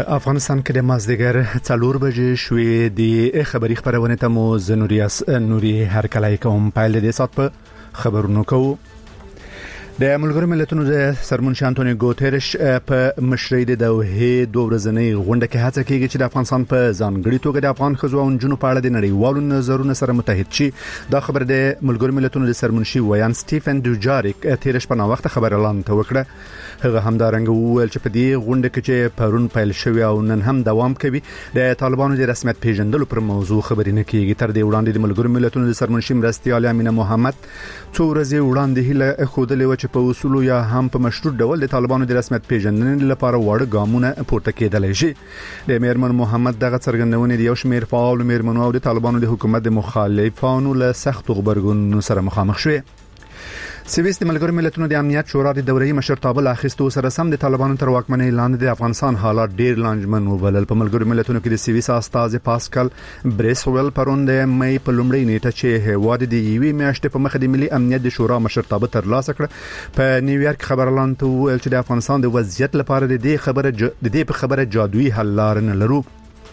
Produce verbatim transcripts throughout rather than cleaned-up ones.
افغانستان کې د مازدیګر څلور بجې شوې د خبري خبرونه ته مو زنوریاس نوري هر کله کوم پایل د سات په خبرونو کوو. د ملګرو ملتونو د سرمنشي انټونیو ګوتيرش په مشرۍ د دوه دوه ورځنۍ غونډه کې هڅه کوي چې د افغانستان په ځانګړي توګه د افغان خزو او جنونو په اړه د نړیوالو نظرونو سره متحد شي. دا خبر د ملګرو ملتونو د سرمنشي ویان سټيفن دوجاریک تیرش په نوښت خبر اعلان وکړه. هغه همدارنګ وویل چې په دې غونډه کې چې پرون پیل شوی او نن هم دوام کوي د طالبانو د رسمیت پیژندلو پر موضوع خبرې نه کیږي. تر دې وړاندې د ملګرو ملتونو د سرمنشي مرستيال امینه محمد څو ورځې وړاندې هله خودلې و چې په اصول یا هم په مشروط ډول د طالبانو د رسمیت پیژندنې لپاره وړ ګامونه پورته کېدل شي. د میرمن محمد دغه څرګندونه د یو شمېر فعال میرمنو او د طالبانو د حکومت د مخالفانو له سخت غبرګون سره مخامخ شوه. سویس د ملګرو ملتونو د امنیت شورا د دورې مشرتابه لاخستو سره سم د طالبانو تر واکمنۍ لاندې د افغانستان حالات ډیر لانجمن وبلل. په ملګرو ملتونو کې د سویس استاذ پاسکل بریسویل پرون د مې په لومړۍ نیټه چې هواد د یوې میاشتې په مخ د ملي امنیت د شورا مشرتابه ترلاسه کړ په نیویارک خبرلاند ته ویل چې د افغانستان د وضعیت لپاره د دې خبره د دې په خبره جادویي حل لار نه لرو.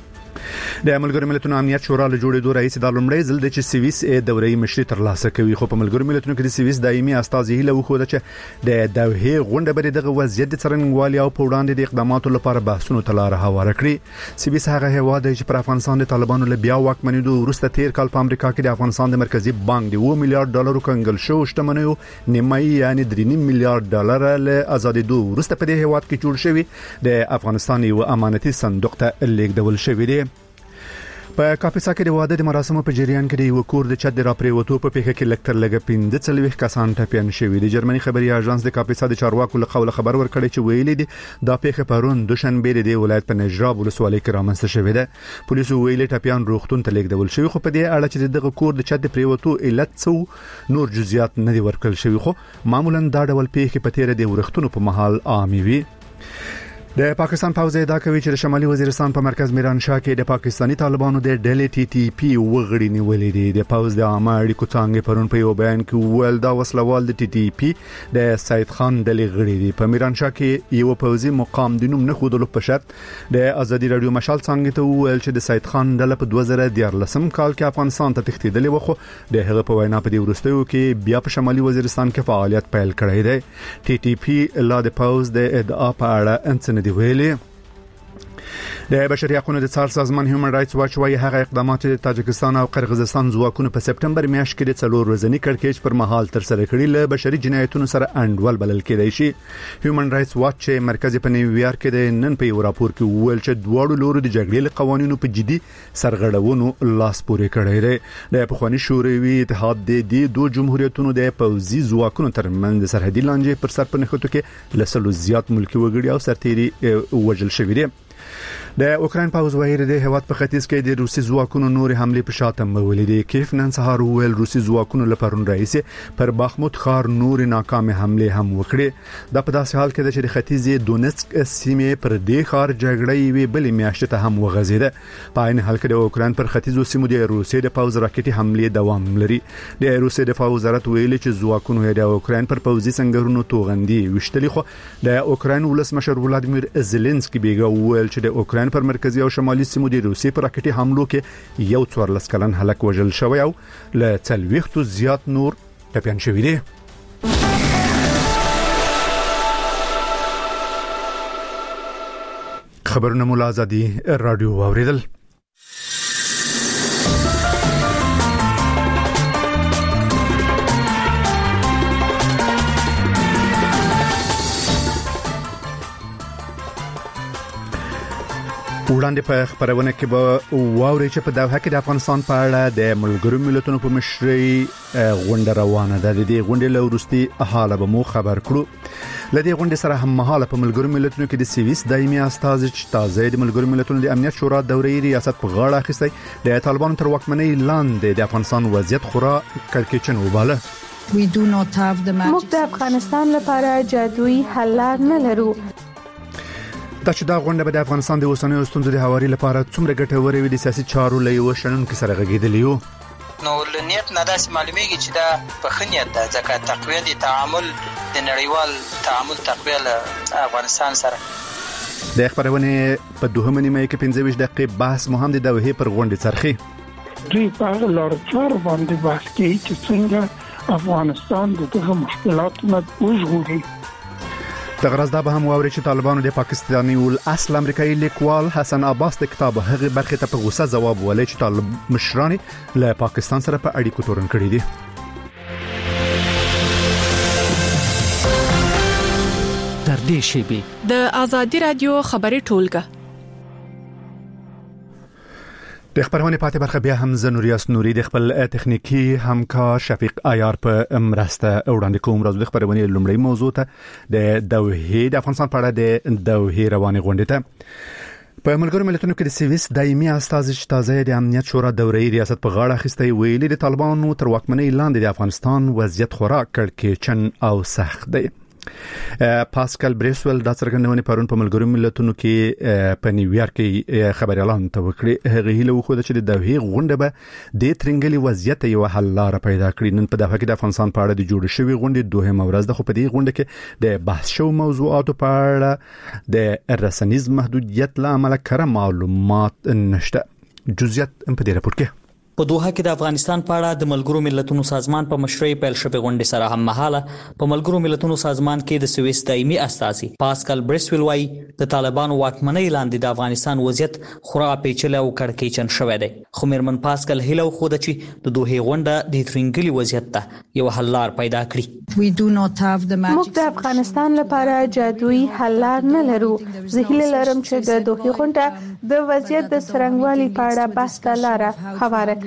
د ملګرو ملتونو امنیت شورا له جوړېدو رئیس د لومړی ځل د سویس دورې مشري ترلاسه کوي. خو په ملګرو ملتونو کې د سویس دایمي استاذ هیله وخوده چې د دوه غونډه بری دغه وضعیت د څرنګوالي او په وړاندې د اقداماتو لپاره بحثونو ته لار هواره کړي. سویس هغه هیواد چې پر افغانستان د طالبانو له بیا واکمنېدو وروسته تیر کال په امریکا کې د افغانستان د مرکزی بانک د اوه میلیارډ ډالرو کنګل شو شتمنیو نیمایي یعنی درې نیم میلیارډ ډالر له ازادېدو وروسته په دې هیواد کې جوړ شوی د افغانستان یو امانتي صندوق ته لیږدول شوی دی. په کاپیسا کې د واده د مراسمو په جریان کې د یو کور د چت د راپریوتو په پیښه کې لکټر لګ پنځه څلويخ کسان ټپيان شوي. د جرمني خبري اژانس د کاپیسا د چارواکو له قوله خبر ورکړی چې ویلي دي دا پیښه پرون دوشنبه د ولایت په نجراب ولسوالۍ کې رامنځته شوې ده. پولیسو ویلي ټپيان روغتون ته لیږدول شوي خو په دې اړه چې دغه کور د چت د پریوتو علت څو نور جزئیات نه دي ورکړل شوي. خو معمولا دا ډول پیښې په تیر د ورختونو په محل عامي وي. د پاکستان پوځ ادعا کوي چې د شمالي وزیرستان په مرکز میرانشاه کې د پاکستانی طالبانو د ډلې ټي ټي پی وغړي نیولې دي. د پوځ د عامه اړیکو څنګه پرون په یو بیان کې ویل دا وسلوال د ټي ټي پی د سید خان ډلې غړي دي. په میرانشاه کې یو پوځي مقام د نوم نه خودلو په شرط د ازادي رادیو مشال څنګه ته ویل چې د سید خان ډله په دوه زره دیارلسم کال کې افغانستان ته تښتیدلې و خو د هغه په وینا په دې وروستیو کې بیا په شمالي وزیرستان کې فعالیت پیل کړی دی. ټي ټي پی لا د پوځ د ادعا په اړه انڅنه دی ویلي. د بشري حقوقو د څار سازمان هیومن رائټس واچ وايي هغه اقدامات چې تاجکستان او قرغیزستان ځواکونو په سپټمبر میاشت کې د څلور ورځنی کړکېچ پر مهال تر سره کړی له بشري جنایتونو سره انډول بلل کېدای شي. هیومن رائټس واچ چې مرکز په نیویارک کې د نن په یو راپور کې ویل چې دواړو لورو د جګړې له قوانینو په جدي سرغړونو لاس پورې کړی دی. د پخوانی شوروي اتحاد د دې دوه جمهوریتونو د پوځي ځواکونو ترمنځ سرحدي لانجې پر سر په نښتو کې لسلو زیات ملکی وګړي او سرتيري وژل شوي دي. د اوکرين پوز وایي د هواد په ختیځ کې د روسي ځواکونو نور حمله په شاته مولې دي. کیف نن سهار ویل روسي ځواکونو لپاره رئیس پر باخموت خار نور ناکامه حمله هم وکړي. د په داسې حال کې د ختیځ دونسک سیمې پر دې خار جګړې وی بل میاشت ته هم وغځیده. په عین حال کې د اوکرين پر ختیځو سیمو د روسي د پوز راکټي حمله دوام لري. د روسي د پوز وزارت ویلي چې ځواکونو د اوکرين پر پوزي څنګهونو توغندي وشتلې خو د اوکرين ولسمشر ولادیمیر زيلنسکي بیګا ویل چې د اوکرين پر مرکزی او شمالي سیمو د روسي پر راکټي حملو کې یو څوارلس کلن هلاک وژل شوی او له څلويختو زیات نور ټپيان شوي دي. خبرونه مولا ازادي رادیو اوریدل. وړاندې په خبرونه کې به واوري چې په دوحه کې د افغانستان په اړه د ملګرو ملتونو په مشرۍ غونډه روانه ده. د دې غونډې له وروستي حاله به مو خبر کړو. لدې غونډې سره هم مهاله په ملګرو ملتونو کې د سویس دایمي استاذ چې تازه د ملګرو ملتونو د امنیت شورا دورې ریاست په غاړه اخیستی د طالبانو تر واکمنۍ لاندې د افغانستان وضعیت خورا کړکېچن وباله. موږ د افغانستان لپاره جادویي حل نه لرو. دا چې دا غونډه به د افغانستان د اوسنیو ستونزو د حواري لپاره څومره ګټوره وي د سیاسي چارو له یو شنونکو سره غږیدلی یو. نو لنیت نه داسې معلومیږي چې دا په خنیت ده ځکه تقویه د تعامل د نړیوال تعامل تقویه له افغانستان سره د خبرونه په دوهمه نیمه کې پنځه ویشت دقیقې بحث مهم د دوحې پر غونډې څرخي. دوی په لار چار باندې بحث کوي چې څنګه افغانستان دغه مشکلاتو نه وژغوري. د غرض دا به هم واوري چې طالبانو د پاکستاني ول اصل امریکایي لیکوال حسن عباس د کتاب هغه برخه ته په غوسه جواب ولې چې طالب مشران له پاکستان سره په اړیکو تورن کړی دي. تر دې شی د ازادي رادیو خبري ټولګه د خبرونه پاتې برخه بیا هم زنوریاس نوري د خپل تخنیکی همکار شفیق عیار په مرسته وړاندې کوم. راځو د خبرونه لومړی موضوع ته د دوحې د افغانستان په اړه د دوحې رواني غونډه ته په ملګرو ملتونو کې د سویس دایمي استازي تازه د امنیت شورا دورې ریاست په غاړه اخیستې ویلي د طالبانو تر واکمنۍ لاندې د افغانستان وضعیت خورا کړکېچن او سخت دی. پاسکل بریسول د څرګندونې پرون په ملګرو ملتونو کې په نیویارک کې خبري اعلان وکړي. هغه هیله وکړه چې د دوحې غونډه به د ترنګلي وضعیت یو حل لاره پیدا کړي. نن په دغه کې د افغانستان په اړه د جوړ شوی غونډې دوهمه ورځ ده، خو په دې غونډه کې د بحث شو موضوعاتو په اړه د رسنیز محدودیت لامل کړه معلومات نشته. جزئیات په دې راپور کې په دوحه کې د افغانستان په اړه د ملګرو ملتونو سازمان په مشرۍ پیل شوې غونډې سره هم مهاله په ملګرو ملتونو سازمان کې د سویس دایمي استازي پاسکل بریسول وايي د طالبانو واکمنۍ لاندې د افغانستان وضعیت خورا پیچلی او کړکېچن شوی دی. خو میرمن پاسکل هیله وښوده چې د دوحې غونډه د ترنګلي وضعیت ته یو حل لار پیدا کړي. موږ د افغانستان لپاره جادویي حل لار نه لرو. زه هیله لرم چې د دوحې غونډه د وضعیت د څرنګوالي په اړه بحث ته لار هواره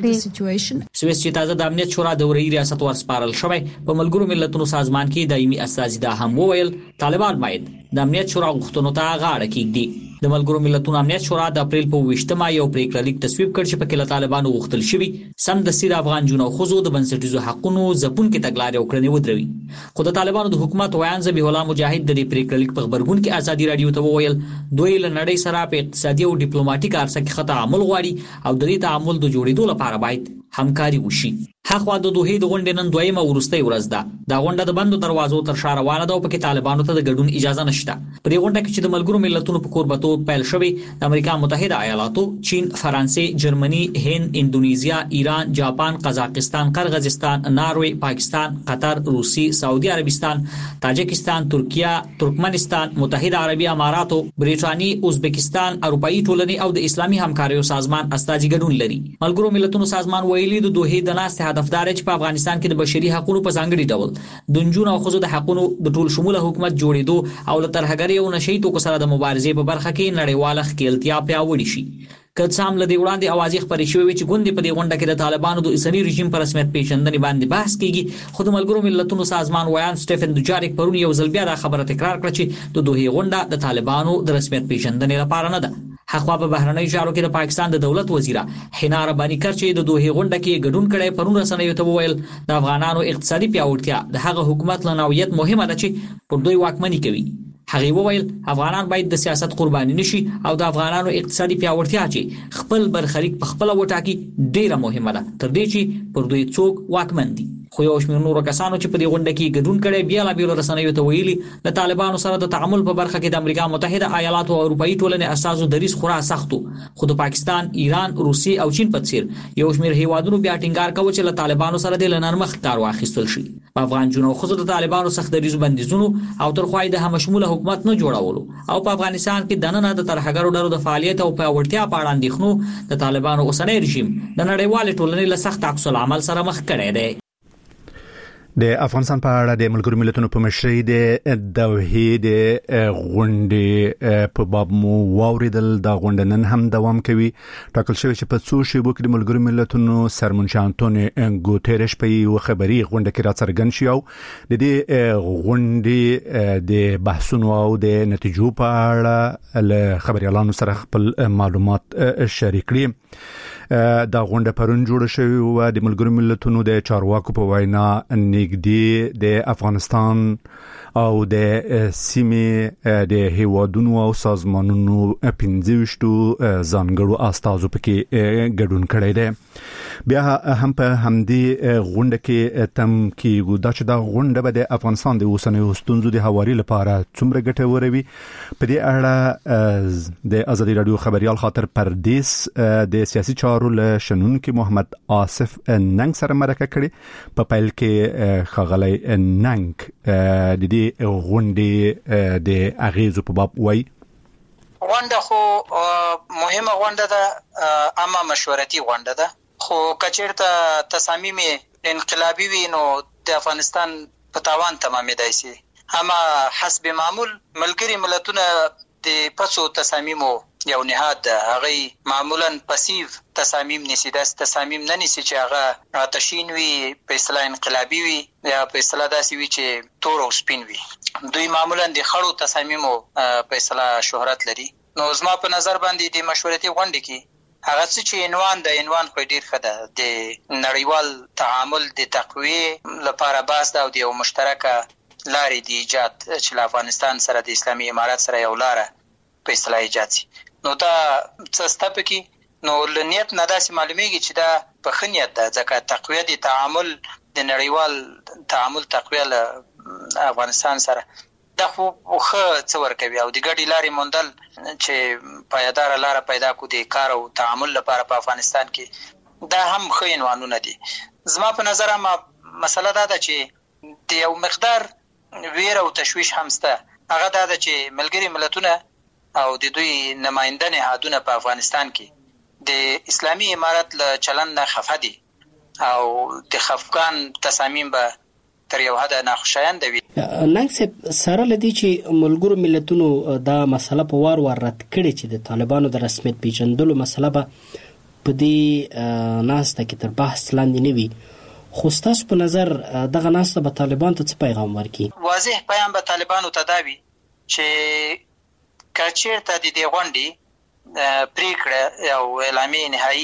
سویس چې تازه د امنیت شورا دورې ریاست ورسپارل شوی په ملګرو ملتونو سازمان کې دایمي استازي دا هم وویل طالبان باید د امنیت شورا غوښتنو ته غاړه کېږدي. د ملګرو ملتونو امنیت شورا د اپریل په ویشتمه یو پریکړه لیک تصویب کړ چې په کې له طالبانو غوښتل شوی سم د سیر افغان جنو خوځو د بنسټیزو حقوقو ځپون کې تګلارې وکړنې ودروي. خو د طالبانو د حکومت ویان ذبیح الله مجاهد د دې پریکړه لیک په خبرګون کې ازادي رادیو ته وویل دوی له نړۍ سره په اقتصادي او ډیپلوماټیک ارڅ کې خطا عمل غواړي او د دې تعامل د جوړېدو لپاره باید همکاري وشي. هغه د دوحې د غونډې نن دویمه ورستۍ ورځ ده. دا غونډه د بندو دروازو تر شا روانه ده او پکې طالبانو ته د ګډون اجازه نشته. په دې غونډه کې چې د ملګرو ملتونو په کوربتوب پیل شوی د امریکا متحده ایالاتو، چین، فرانسې، جرمني، هند، اندونیزیا، ایران، جاپان، قزاقستان، قرغیزستان، ناروې، پاکستان، قطر، روسي، سعودي عربستان، تاجکستان، ترکیه، ترکمنستان، متحده عربي اماراتو، بریټانیا، ازبکستان، اروپאי ټولنې او د اسلامي همکاریو سازمان استازي ګډون لري. ملګرو ملتونو سازمان ویلي د دوحې د ناستې هدفدار چې په افغانستان کې د بشري حقوقو په ځانګړي ډول د نجونو او ښځو د حقوقو د ټول شموله حکومت جوړېدو او له ترهګرۍ او نشئی توکو سره د مبارزې په برخه کې نړیواله ښکېلتیا پیاوړې شي. که څه هم له دې وړاندې اوازې خپرې شوې چې ګوندې په دې غونډه کې د طالبانو د اوسني رژیم په رسمیت پیژندنې باندې بحث کیږي، خو د ملګرو ملتونو سازمان ویان سټیفن دوجاریک پرون یو ځل بیا دا خبره تکرار کړه چې د دوحې غونډه د طالبانو د رسمیت پیژندنې لپاره نه ده. حقوا په بهرنۍ چارو کې د پاکستان د دولت وزیره حنا رباني کر چې د دوحې غونډه کې ګډون کړي پرون رسنیو ته وویل د افغانانو اقتصادي پیاوړتیا د هغه حکومت له نوعیت مهمه ده چې پر دوی واکمني کوي. هغه وویل افغانان باید د سیاست قرباني نشي او د افغانانو اقتصادي پیاوړتیا چې خپل برخلیک په خپل وټاکي ډیره مهمه ده تر دې چې پر دوی څوک واکمن دي. خو یو شمېر نورو کسانو چې په دې غونډه کې ګډون کړي بیا لا بیل رسنیو ته ویلي د طالبانو سره د تعامل په برخه کې د امریکا متحده ایالاتو او اروپאי ټولنې اساسو دریس خورا سختو، خو د پاکستان، ایران، روسي او چین په څیر یو شمېر هیوادونو بیا ټینګار کوي چې له طالبانو سره د لنرمخ کار واخیستل شي. په افغان جنو خو د طالبانو سخت دریزو بندیزونو او تر خوای د همشموله حکومت نه جوړولو او په افغانستان کې د نن د ترهګرو ډلو د فعالیت او پیاوړتیا په اړه اندېښنو د طالبانو اوسنی رژیم د نړیوال ټولنې له سخت عکس العمل سره مخ کړی دی. د افغانستان په اړه د ملګرو ملتونو په مشرۍ د دوحې د غونډې په باب مو واوریدل. دا غونډه نن هم دوام کوي. ټاکل شوی چې په څو شیبو کې د ملګرو ملتونو سرمنشي انټونیو ګوتریش په یو خبري غونډه کې راڅرګند شو او د دې غونډې د بحثونو او د نتیجو په اړه له خبريالانو سره خپل معلومات شریک کړي. دا غونډه پرون جوړه شوې و د ملګرو ملتونو د چارواکو په وینا نږدې د افغانستان او د سیمې د هیوادونو او سازمانونو پنځه ویشت ځانګړو استازو پکې ګډون کړی دی. بیا هم په همدې غونډه کې تم کېږي دا چې دا غونډه به د افغانستان د اوسنیو ستونزو د هواري لپاره څومره ګټوره وي. په دې اړه د ازادي رادیو خبريال خاطر پردیس د سیاسي چارو له شنونکو محمد آصف ننګ سره مرکه کړې. په پیل کې خغلی ننګ د دې غونډې د اغیزو په باب وایي. غونډه خو مهمه غونډه ده، اما مشورتي غونډه ده، خو کچیرته تصامیم انقلابي وي نو د افغانستان په تاوان تمامېدای شي. اما حسب معمول ملګري ملتونه د پسو تصامیمو یو نهاد ده، هغه معمولا پسیو تصامیم نیسي، داس تصامیم نه نیسي چې هغه آتشین وي، په اصطلاح انقلابي وي یا په اصطلاح داسې وي چې تور او سپین وي. دوی معمولا د خړو تصامیمو په اصطلاح شهرت لري. نو زما په نظر باندې د مشورتي غونډې کې هغه څه چې عنوان د عنوان خو ډیر ښه ده، د نړیوال تعامل د تقویه لپاره باس ده او د یو مشترکه لارې د ایجاد چې له افغانستان سره د اسلامي امارات سره یو لاره په اصطلاح ایجاد شي. نو دا څه ستپ کې نو لنیت نه داسې معلومیږي چې دا په خنیت ده، ځکه تقویه د تعامل د نړیوال تعامل تقویه له افغانستان سره دا خو خو څه ورکوي او د ګډي لارې موندل چې پایدار لاره پیدا کو د کار او تعامل لپاره په افغانستان کې دا هم خو عنوانونه دي. زما په نظر ما مسله دا ده چې د یو مقدار ویر او تشویش هم شته. هغه دا ده چې ملګري ملتونه او د دوی نماینده نهادونه په افغانستان کې د اسلامي امارات له چلند نه خفه دي او د خفقان تصامیم به تر یو حد ناخوشایند وي. ننګ سره لدی چې ملګرو ملتونو دا مسله په وار وار رد کړي چې د طالبانو د رسمیت پیژندلو مسله به په دې ناسته کې تر بحث لاندې نه وي. خو ستاسو په نظر دغه ناسته به طالبان ته څه پیغام ورکړي؟ واضح پیغام به طالبانو ته دا وي چې کچیرته د دې غونډې پریکړه او اعلامیه نهایی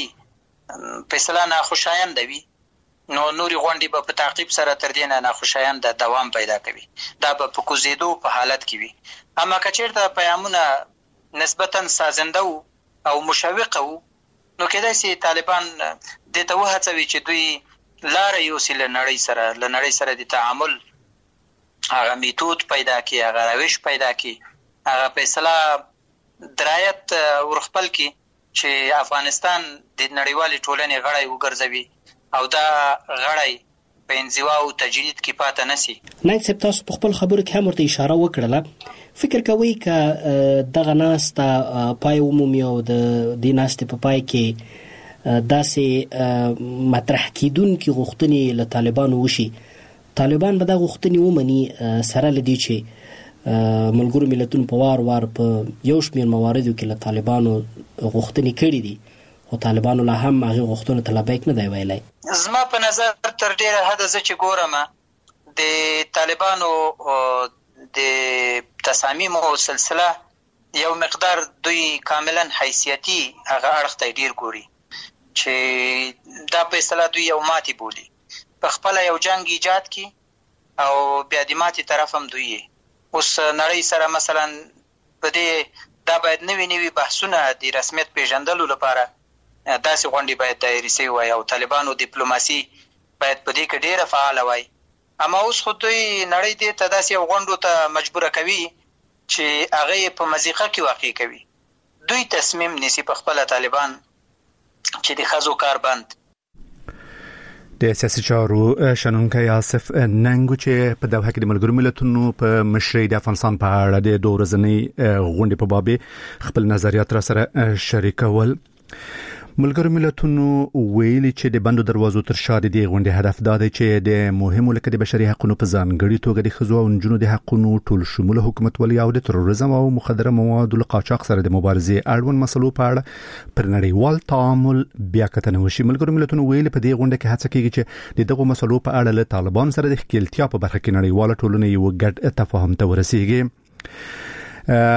په اصطلاح ناخوشایند وي نو نوري غونډې به په تعقیب سره تر دې نه ناخوشایند دوام پیدا کوي، دا به په کوزیدو په حالت کې وي. اما کچیرته پیغامونه نسبتا سازنده او مشوقه وو نو کېدای شي طالبان د ته وهڅوي چې دوی لاره یوسي له نړۍ سره له نړۍ سره د تعامل هغه میتود پیدا کړي، هغه روش پیدا کړي، هغه په اصطلاح درایت ورخپل کی چې افغانستان د نړیوالې ټولنې غړی وګرځوي او دا غړی په انزوا او تجدید کې پاتې نشي. نن څه تاسو په خپل خبرو کې هم ورته اشاره وکړه. فکر کوي ک دغه ناسته پای عمومي او د دې ناسته په پای کې داسې مطرح کیدونکې غوښتنې له طالبانو وشي، طالبان به دا غوښتنې ومني سره لدی چې ملګرو ملتونو په وار وار په یو شمېر مواردو کې له طالبانو غوښتنې کړې دي خو طالبانو لا هم هغه غوښتنو ته لبیک نه دی ویلی. زما په نظر تر ډیره حده زه چې ګورم د طالبانو د تصامیمو سلسله یو مقدار دوی کاملا حیثیتي هغه اړخ ته ډیر ګوري چې دا په اصطلاح دوی یو ماتې بولي، په خپل یو جنگ ایجاد کی او بیا د ماتې طرف هم دوی اوس نړۍ سره مثلا په دې دا باید نوی نوی بحثونه د رسمیت پیژندلو لپاره داسې غونډې باید دایرې شوي وای او طالبانو ډیپلوماسي باید په دې کې ډیره فعاله وای. اما اوس خو دوی نړۍ دې ته داسې یو غونډو ته مجبوره کوي چې هغه په مزیقه کې واقع کوي. دوی تصمیم نیسي په خپل طالبان چې د خزو کار بند. د سیاسي چارو شنونکی آصف ننګ چې په دغه کې د ملګرو ملتونو په مشرۍ د افغانستان په اړه د دوه ورځنۍ غونډې په باب خپل نظریات را سره شریکول. ملګرو ملتونو ویلي چې د بندو دروازو تر شا د دې غونډې هدف دا دی چې د مهمو لکه د بشري حقوقو په ځانګړي توګه د ښځو او نجونو د حقوقو ټول شموله حکومتولي او د تروریزم او مخدره موادو له قاچاق سره د مبارزې اړوند مسلو په اړه پر نړیوال تعامل بیا کتنه وشي. ملګرو ملتونو ویلي په دې غونډه کې هڅه کیږي چې د دغو مسلو په اړه له طالبان سره د ښکېلتیا په برخه کې نړیواله ټولنه یو ګډ تفاهم ته ورسیږي.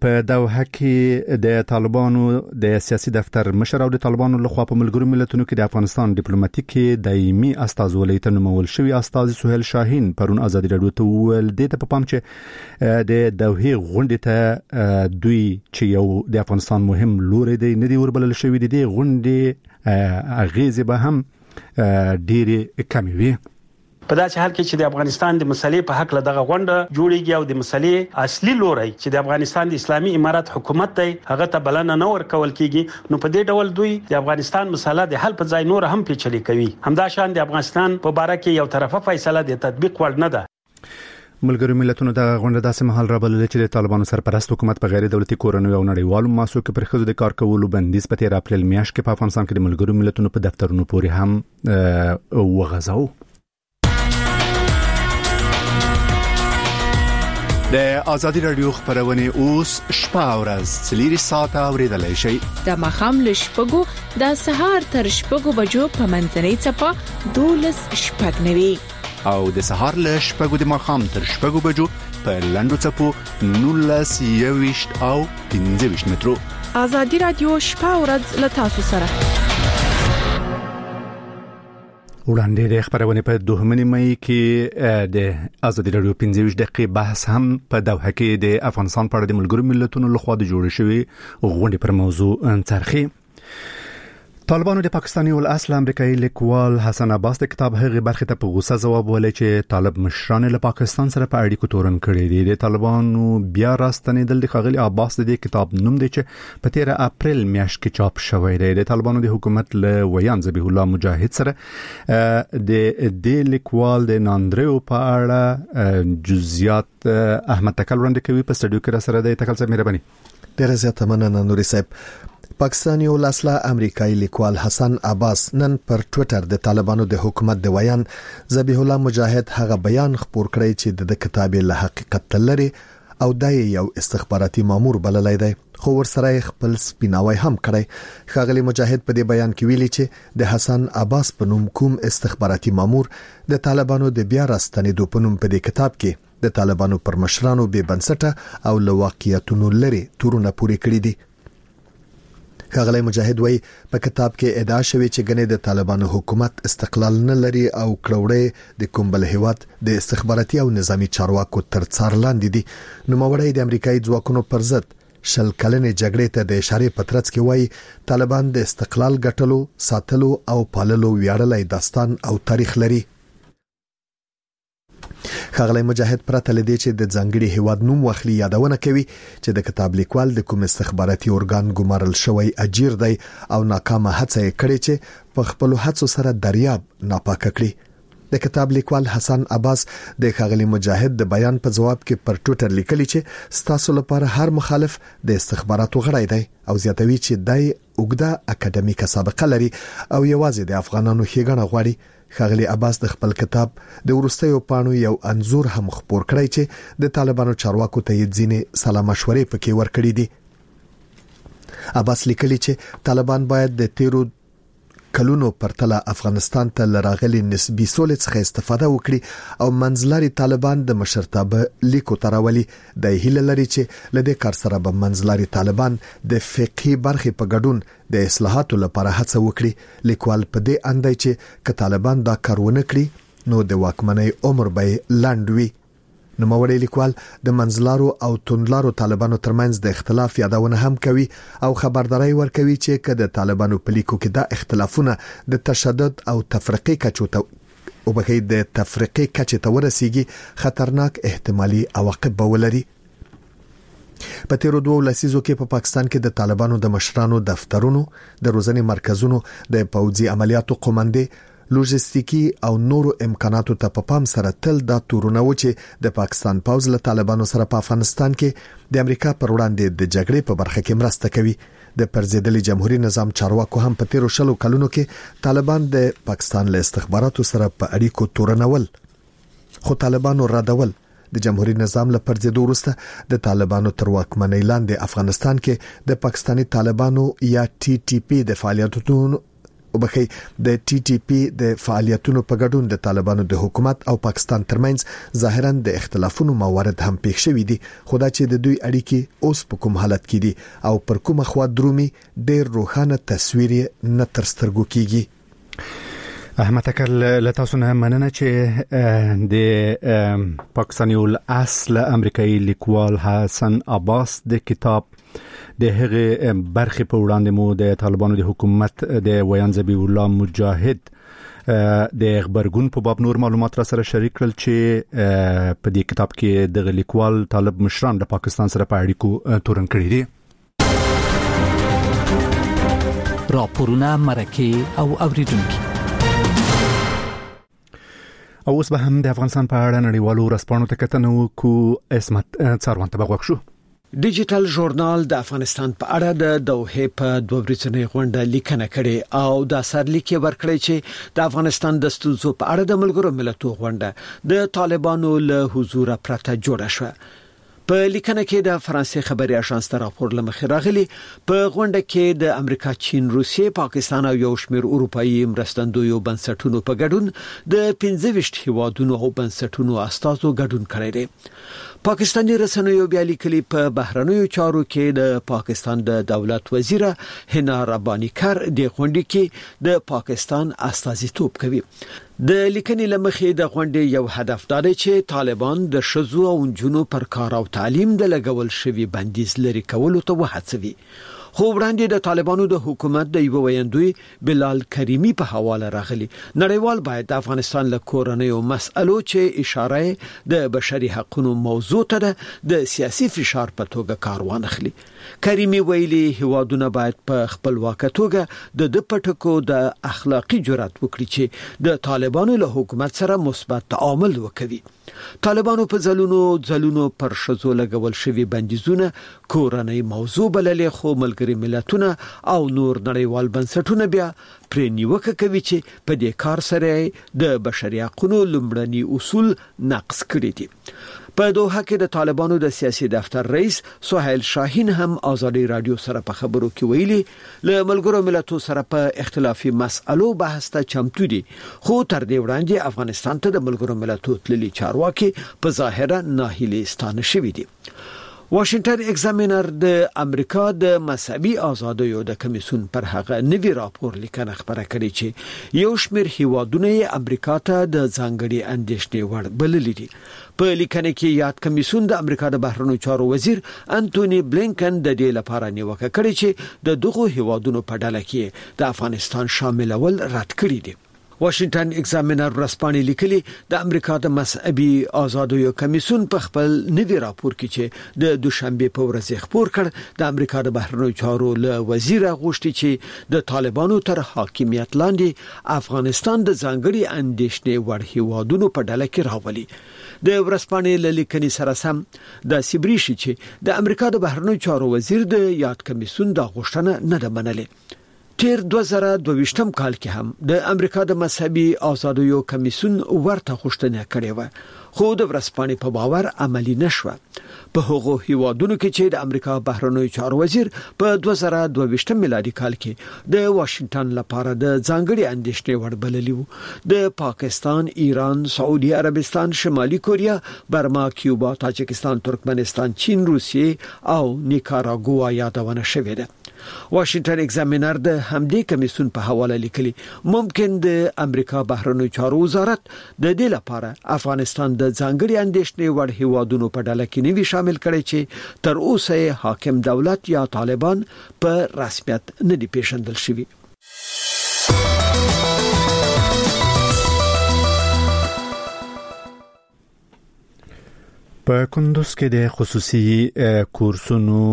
په دوحه کې د طالبانو د سیاسي دفتر مشر او د طالبانو لخوا په ملګرو ملتونو کې د افغانستان ډیپلوماټیک دایمي استازولۍ ته نومول شوی استاذ سهیل شاهین پرون آزادي رادیو ته ویل د په پام چې د دوحه غونډې ته دوی چې یو د افغانستان مهم لوري دی نه دی وربلل شوی دی غونډې اغیزه به هم ډېری کمی وي. په داسې حال کې چې د افغانستان د مسلې په حق له دغه غونډه جوړیږي او د مسلې اصلي لوري چې د افغانستان د اسلامي امارات حکومت دی هغه ته بلنه نه ورکول کیږي نو په دې ډول دوی د افغانستان مسله د حل په ځای نور هم پیچلي کوي. همدا شان د افغانستان په باره کې یو طرفه فیصله د تطبیق وړ نه ده. ملګرو ملتونو د غونډه داسې مهال رابلل چې د طالبانو سرپرست حکومت په غیر دولتي کورنیو او نړیوالو مؤسسو کې پر خزو د کار کولو بندیز په تیر اپریل میاشت کې په افغانستان کې د ملګرو ملتونو په دفترونو پورې هم وغځاو. د آزادي رادیو خبرونه اوس شپه او ورځ څلور ساعته اوریدلای شئ. د مخام لشپګو د سهار تر شپګو بجو په منځنۍ چپه دولس شپږ نوي او د سهار لشپګو د مخام تر شپګو بجو په لندو چپو نولس یويشت او پنځه ویشت مترو. آزادي رادیو شپه او ورځ له تاسو سره. وړاندې د خبرونه په دوهمنی مې کې د آزادي رادیو پنځه ویشت دقیقې بحث هم په دوحه کې د افغانستان په اړه د ملګرو ملتونو لخوا د جوړ شوی غونډې پر موضوع انڅرخي. طالبانو د پاکستاني ول اصل امریکایي لیکوال حسن عباس د کتاب هغه برخه ته په غوسه ځواب ولې چې طالب مشران له پاکستان سره په اړیکو تورن کړي دي. د طالبانو بیا راستنیدل د خغلی عباس د کتاب نوم دی چې په تیر اپریل میاشت کې چاپ شوی دی. د طالبانو د حکومت له ویان ذبیح الله مجاهد سره د د لیکوال د ناندریو په اړه جزئیات احمد تکل وړاندې کوي په سټډیو کې را سره د تکل صاحب مهرباني. ډیره زیاته مننه نوري صاحب. پاکستاني ولسله امریکایي لیکوال حسن عباس نن پر ټوئیټر د طالبانو د حکومت د ویان ذبیح الله مجاهد هغه بیان خبر کړی چې د کتاب له حقیقت لري او د یو استخباراتي مامور بللای دی خو ورسره خپل سپیناوي هم کړی. خاغلی مجاهد په دې بیان کې ویلي چې د حسن عباس په نوم کوم استخباراتي مامور د طالبانو د بیا راستنېدو په نوم په دې کتاب کې د طالبانو پر مشرانو به بنسټه او له واقعیتونو لري تورونه پوری کړی دي. خاغلی مجاهد وای په کتاب کې ادعا شوی چې ګنې د طالبانو حکومت استقلال نه لري او کړوړې د کومبل هیواد د استخباراتي او نظامی چارواکو تر څار لاندې دي. نو موري د امریکایي ځواکونو پر ضد شل کلنې جګړې ته د اشاره پترڅ کې وای طالبان د استقلال ګټلو ساتلو او پاللو ویاړلای داستان او تاریخ لري. خاغلی مجاهد پرته لدی چې د ځنګړي هیواد نوم واخلي یادونه کوي چې د کتاب لیکوال د کوم استخباراتي اورګان ګمارل شوی اجیر دی او ناکامه هڅه کړې چې په خپل هڅو سره دریاب ناپاک کړي. د کتاب لیکوال حسن عباس د خاغلی مجاهد د بیان په جواب کې پر ټوئیټر لیکلی چې ستاسو لپاره هر مخالف د استخباراتو غړی دی او زیاتوي چې دای اوګدا اکیډمیکه سابقه لري او یوازې د افغانانو ښېګڼه غواړي. خاغلی عباس د خپل کتاب د ورستیو پانو یو انزور هم خبر کړی چې د طالبانو چارواکو ته یې ځینې سلام مشورې پکې ورکړي دي. عباس لیکلی چې طالبان باید د تیرو کلونو پرتله افغانستان ته لراغلي نسبی سولې څخه استفاده وکړي او منځلاري طالبان د مشرتابه لیکو تراولي د هیله لري چې لدې کار سره به منځلاري طالبان د فقهي برخې په ګډون د اصلاحاتو لپاره هڅه وکړي. لیکوال په دې اندای چې ک طالبان دا کارونه کړي نو د واکمنۍ عمر به لاند وي. نو موري لیکوال د منځلارو او توندلارو طالبانو ترمنځ د اختلاف یادونه هم کوي او خبرداري ورکوي چې کله د طالبانو په لیکو کې د اختلافونه د تشدد او تفرقه کچوته او بغیر د تفرقه کچته ورسیږي خطرناک احتمالي عواقب به ولري. په تیرو دوه لسیزو کې په پاکستان کې د طالبانو د مشرانو دفترونو د روزنې مرکزونو د پوځي عملیاتو قومندې لوجستیکی او نورو امکاناتو ته په پام سره تل دا تورونه و چې د پاکستان پوځ له طالبانو سره په افغانستان کې د امریکا پر وړاندې د جګړې په برخه کې مرسته کوي. د پرزیدلي جمهوریت نظام چارواکو هم په تیرو شلو کلونو کې طالبان د پاکستان له استخباراتو سره په اړیکو تورنول خو طالبانو ردول. د جمهوریت نظام له پرځېدو وروسته د طالبانو تر واکمنۍ لاندې افغانستان کې د پاکستاني طالبانو یا ټي ټي پی د فعالیتونو وبخي د ټي ټي پی د فعالیتونو په ګډون د طالبانو د حکومت او پاکستان ترمنځ ظاهرا د اختلافونو موارد هم پېښ شوي دي، خو دا چې د دوی اړیکې اوس په کوم حالت کې دي او پر کومه خوا درومي ډېر روښانه تصویر نه تر سترګو کیږي. احمد اکل لتاسو نه مننه چې د پاکستاني الاصل امریکایي لیکوال حسن عباس د کتاب د هغه برخه په وړاندې مو د طالبانو د حکومت د ویان ذبیح الله مجاهد د خبرګون په باب نور معلومات را سره شریک کړل چې په دې کتاب کې د لیکوال طالب مشران د پاکستان سره په اړیکو تورن کړی دي. راپورونه مرکه او اوریدونکو او اوس به هم د افغانستان په اړه نړیوالو ورځپاڼو ته کتنه وکړو. اسمت څاروان ته بغوښ شو. ډیجیټل ژورنال د افغانستان په اړه د دوحه په دوه ورځنۍ غونډه لیکنه کړې او د سرلیک ورکړی چې د افغانستان د ستونزو په اړه د ملګرو ملتونو غونډه د طالبانو له حضور پرته جوړه شوه. په لیکنه کې د فرانسې خبري اژانس ته راپور لمخې راغلي په غونډه کې د امریکا، چین، روسیې، پاکستان او یو شمېر اروپאי مرستندویو بنسټونو په ګډون د پنځه ویشت هیوادونو او بنسټونو استازو ګډون کړی دی. پاکستاني رسنیو بیا لیکلي په بهرنیو چارو کې د پاکستان د دولت وزیره حنا ربانی کر د غونډې کې د پاکستان استازیتوب کوي. د لیکنې لمخې د غونډې یو هدف دا دی چې طالبان د شذو او جنو پر کار او تعلیم د لګول شوی بندیز لري کولو ته وهڅوي. خو وړاندې د طالبانو د حکومت د یو ویاندوی بلال کریمی په حواله راغلی نړیوال باید د افغانستان له کورنیو مسألو چې اشاره د بشري حقوقو موضوع ته د سیاسي فشار په توګه کار وانخلي. کریمی ویلي هیوادونه باید په خپلواک توګه د د پټکو د اخلاقی جرأت وکړي چې د طالبانو له حکومت سره مثبت تعامل وکړي. طالبانو په ځلونو ځلونو پر شذو لګول شوی بندیزونه کورنۍ موضوع بللې، خو ملګري ملتونه او نور نړیوال بنسټونه بیا پرې نیوکه کوي چې په دې کار سره د بشري حقوقو لومړني اصول نقض کړي دي. په دوحه کې د طالبانو د سیاسي دفتر رئیس سهیل شاهین هم آزادي رادیو سره په خبرو کې ویلي له ملګرو ملتونو سره په اختلافي مسألو بحث ته چمتو دي، خو تر دې وړاندې افغانستان ته د ملګرو ملتونو تللي چارواکي په ظاهره ناهیلي ستانه شوي دي. واشنگټن ایگزامینر د امریکا د مذهبي آزادیو د کمیسیون پر هغه نوی راپور لیکنه خبره کړې چې یو شمېر هیوادونه یې امریکا ته د ځانګړي اندېښنې وړ بللي دي. په لیکنه کې یاد کمیسیون د امریکا د بهرنیو چارو وزیر انټونی بلینکن د دې لپاره نیوکه کړې چې د دغو هیوادونو په ډله کې د افغانستان شاملول رد کړي دي. واشنگټن ایگزامینر ورځپاڼې لیکلي د امریکا د مذهبي آزادیو کمیسیون په خپل نوی راپور کې چې د دوشنبه په ورځ خبر کړ د امریکا د بهرنیو چارو له وزیر غوښتي چې د طالبانو تر حاکمیت لاندې افغانستان د ځانګړي اندېښنې وړ هیوادونو په ډله کې راولي. د ورځپاڼې له لیکنې سره سم د سیبریشي چې د امریکا د بهرنیو چارو وزیر د یاد کمیسیون د غوښتنه نه ده منلې. تیر دوه زره دوه ویشتم کال کې هم د امریکا د مذهبي آزادیو کمیسیون ورته غوښتنه کړې و، خو د ورځپاڼې په باور عملی نشوه. په هغو هیوادونو کې چې د امریکا بهرنیو چارو وزیر په دوه زره دوه ویشتم میلادي کال کې د واشنگټن لپاره د ځانګړي اندېښنې وړ بللي وو، د پاکستان، ایران، سعودي عربستان، شمالي کوریا، برما، کیوبا، تاجکستان، ترکمنستان، چین، روسیې او نیکاراګوا یادونه شوې ده. واشنگټن ایگزامینر د همدې کمیسیون په حواله لیکلي ممکن د امریکا بهرنیو چارو وزارت د دې لپاره افغانستان د ځانګړي اندېښنې وړ هیوادونو په ډله کې نوي شامل کړي چې تر اوسه حاکم دولت یا طالبان په رسمیت نه دي پیژندل شوي. په کندوز کې د خصوصي کورسونو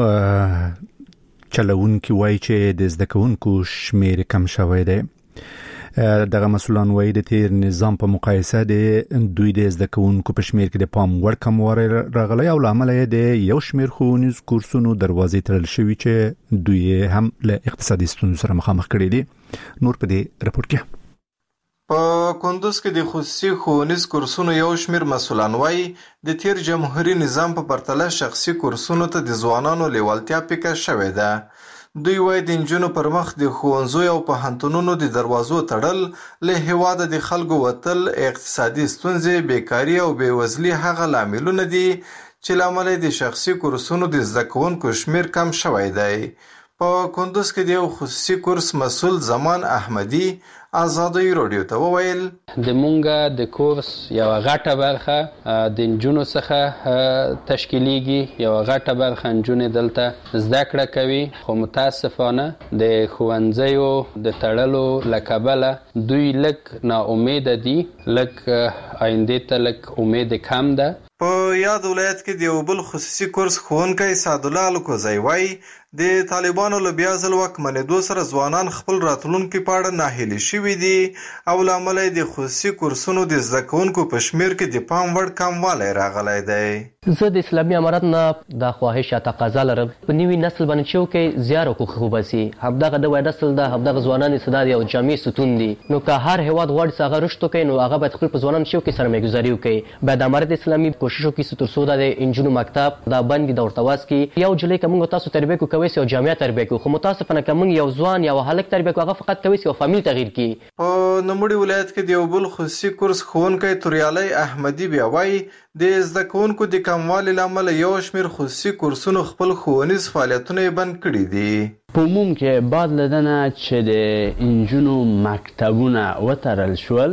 چلوونکي وایي چې د زده کوونکو شمیر کم شوی دی. دغه مسولان وایي د تیر نظام په مقایسه د دوی د زده کوونکو په شمیر کې د پام وړ کموالی راغلی او له امله یې د یو شمیر ښوونیز کورسونو دروازې تړل شوي چې دوی هم له اقتصادي ستونزو سره مخامخ کړي دي. نور په دې راپور کې په کندوز کې د خصوصي ښوونیز کورسونو یو شمیر مسولان وایي د تیر جمهوریت نظام په پرتله شخصي کورسونو ته د ځوانانو لیوالتیا پیکه شوې ده. دوی وایي د نجونو پر مخ د ښوونځیو او پوهنتونونو د دروازو تړل، له هېواده د خلکو وتل، اقتصادي ستونزې، بیکاري او بېوزلي هغه لاملونه دي چې له امله د شخصي کورسونو د زده کوونکو شمېر کم شوی دی. په کندوز کې د یو خصوصي کورس مسؤل زمان احمدي آزادۍ راډیو ته وویل د مونږه د کورس یو غټه برخه د نجونو څخه تشکیلیږي، یو غټه برخه نجونې دلته زده کړه کوي، خو متاسفانه د ښوونځیو د تړلو له کبله دوی لږ ناامیده دي، لږ آیندې ته لږ امید کم ده. په یاد ولایت کې د یو بل خصوصي کورس ښوونکی سعدالله الکوزی وایي د طالبانو له بیا ځل واکمنېدو سره ځوانان خپل راتلونکي په اړه ناهیلي شوي دي او له امله یې د خصوصي کورسونو د زده کوونکو په شمېر کې د پام وړ کموالی راغلی دی. زه د اسلامي امارت نه دا خواهش یا تقاضا لرم په نوي نسل باندې چې وکړي زیار وکړو وباسي، همدغه نوی نسل ده، همدغه ځوانان چې دا د یو جامع ستون دي، نو که هر هېواد غواړي چې هغه رشد وکړي نو هغه باید خپل په ځوانانو چې وکړي سرمایه‌ګذاري وکړي. باید امارت اسلامي کوشش وکړي تر څو دا د نجونو مکتب دا بند د ورته واس کړي. یو جلۍ که موږ تاسو تربیه کوو کوی سي یو جامعه تربیه کوو، خو متاسفانه که موږ یو ځوان یا هلک تربیه کوو هغه فقط کوی سي یو فامیل تغییر کړي. په نوموړي ولایت کې د یو بل خصوصي کورس ښوونکی توریالی احمدي بیا وایي د زده کوونکو د کموالي له امله یو شمېر خصوصي کورسونو خپل ښوونیز فعالیتونه یې بند کړي دي. په عموم کې بعد له نه چې د انجونو مکتبونه وتړل شول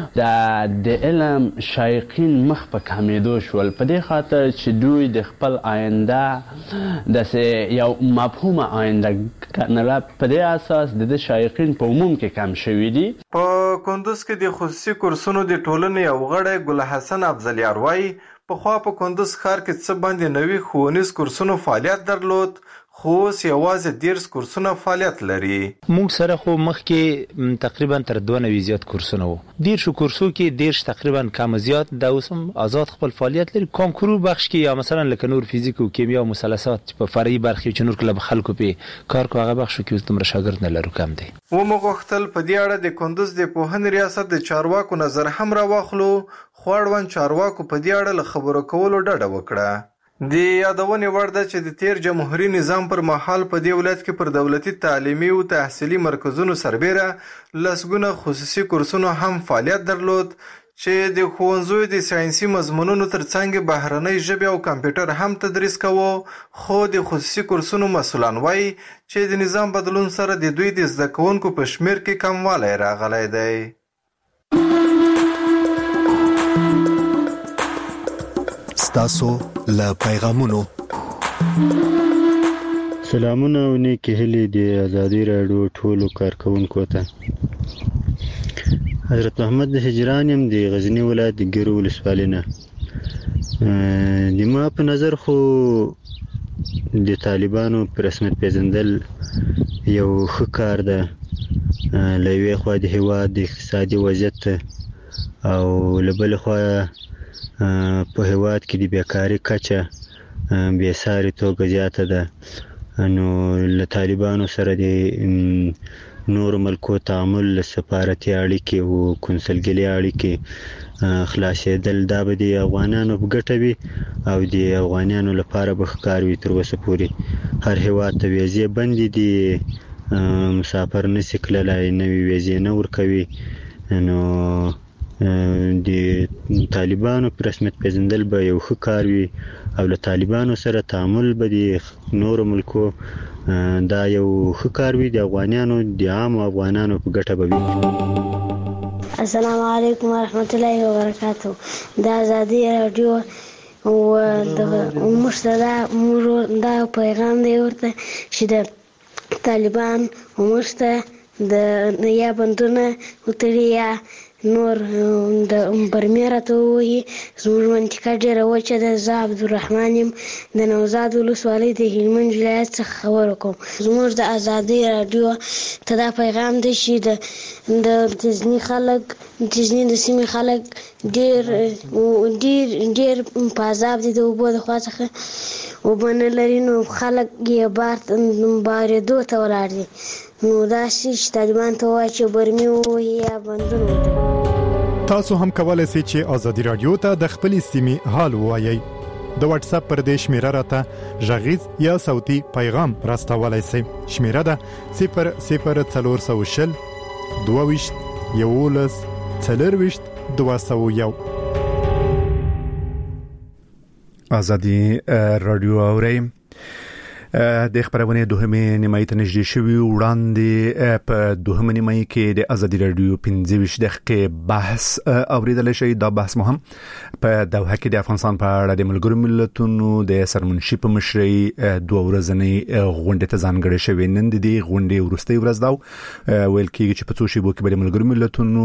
د علم شایقین مخ په کمېدو شول، په دې خاطر چې دوی د خپل آینده داسې یو مفهومه آینده ګڼله، په دې اساس د ده شایقین په عموم کې کم شوي دي. په کندوز کې د خصوصي کورسونو د ټولنې یو غړی ګل حسن افضلیار وایي پخوا په کندوز ښار کې څه باندې نوي ښوونیز کورسونو فعالیت درلود، خو اوس یوازې دیرش کورسونه فعالیت لري. موږ سره خو مخکې تقریبا تر دوه نوي زیات کورسونه وو، دیرشو کورسو کې دیرش تقریبا کم زیات دا اوس هم آزاد خپل فعالیت لري. کانکورو بخش کې یا مثلا لکه نور فیزیک او کیمیا او مثلثات په فرعي برخې چې نور کله خلکو په کار کو هغه بخشو کې اوس دومره شاګرد نه لرو، کم دی. و مو غوښتل په دې اړه د کندوز د پوهنې ریاست د چارواکو نظر هم راواخلو، خو اړوند چارواکو په دې اړه له خبرو کولو ډډه وکړه. د یادونې وړ ده چې د تیر جمهوري نظام پر مهال په دې ولایت کې پر دولتي تعلیمي او تحصیلي مرکزونو سربیره لسګونه خصوصي کورسونو هم فعالیت درلود چې د ښوونځیو د ساینسي مضمونونو ترڅنګ بهرنۍ ژبې او کمپیوټر هم تدریس کوو، خو د خصوصي کورسونو مسؤلان وایي چې د نظام بدلون سره د دوی د زده کوونکو په شمېر کې کموالی راغلی دی. ستاسو له پیغامونو سلامونه او نیکې هیلې د ازادي راډیو ټولو کارکونکو ته. حضرت محمد هجران یم د غزني ولایت د ګیرو ولسوالۍ نه. د ما په نظر خو د طالبانو په رسمیت پیژندل یو ښه کار ده، له یوې خوا د هېواد د اقتصادي وضعیت او له بلې خوا په هېواد کې د بیکاري کچه بې ساري توګه زیاته ده، نو له طالبانو سره د نورو ملکو تعامل، سفارتي اړیکې او کنسلګري اړیکې خلاصېدل دا به د افغانانو په ګټه وي او د افغانانو لپاره به ښه کار وي. تر اوسه پورې هر هېواد ته ویزې بندې دي، مسافر نشي تللی، نوې ویزې نه ورکوي، نو د طالبانو په رسمیت پیژندل به یو ښه کار وي او له طالبانو سره تعامل به د نورو ملکو دا یو ښه کار وي، د افغانانو د عامو افغانانو په ګټه به وي. السلام علیکم ورحمت الله وبرکاتو. د ازادي راډیو او د موږ دا پیغام دی ورته چې د طالبان موږ ته د یا بندونه وتړي یا نور د برمې راته ووایي. زموږ منطقه ډېره وچه ده. زه عبدالرحمن یم د نوزاد ولسوالۍ د هلمند ولایت څخه خبره کوم. زموږ د ازادۍ راډیو ته دا پیغام دی چې د غزني خلک غزني د سیمې خلک ډېر ډېر ډېر په عذاب دي، د اوبو د خوا څخه اوبه نه لري، نو خلک یې بار بارېدو ته ولاړ دي. نو داسې چې طالبان ته وایي چې برمې ووایي یا بندونه وتړي. تاسو هم کولای شئ چې ازادي راډیو ته د خپلې سیمې حال ووایئ. د واتس اپ پر دې شمیره راته ژغیز یا صوتي پیغام راستولای شئ. شمیره ده صفر صفر څلور سوه شل دوه ویشت یولس څلرویشت دوه سوه یو. آزادی رادیو اورئ. د خبرونه دوهمه نیمه ته نږدې شوی وړاندې په دوهمه نیمه کې د آزادی رادیو پنځه ویشت دقیقې بحث اوریدل شي. دا بحث مهم په دوحه کې د افغانستان په اړه د ملګرو ملتونو د سرمنشي په مشرۍ دوه ورځنۍ غونډه ته ځانګړې شوې. نن د دې غونډې وروستۍ ورځ دا ویل کېږي چې په څو شیبو کې به د ملګرو ملتونو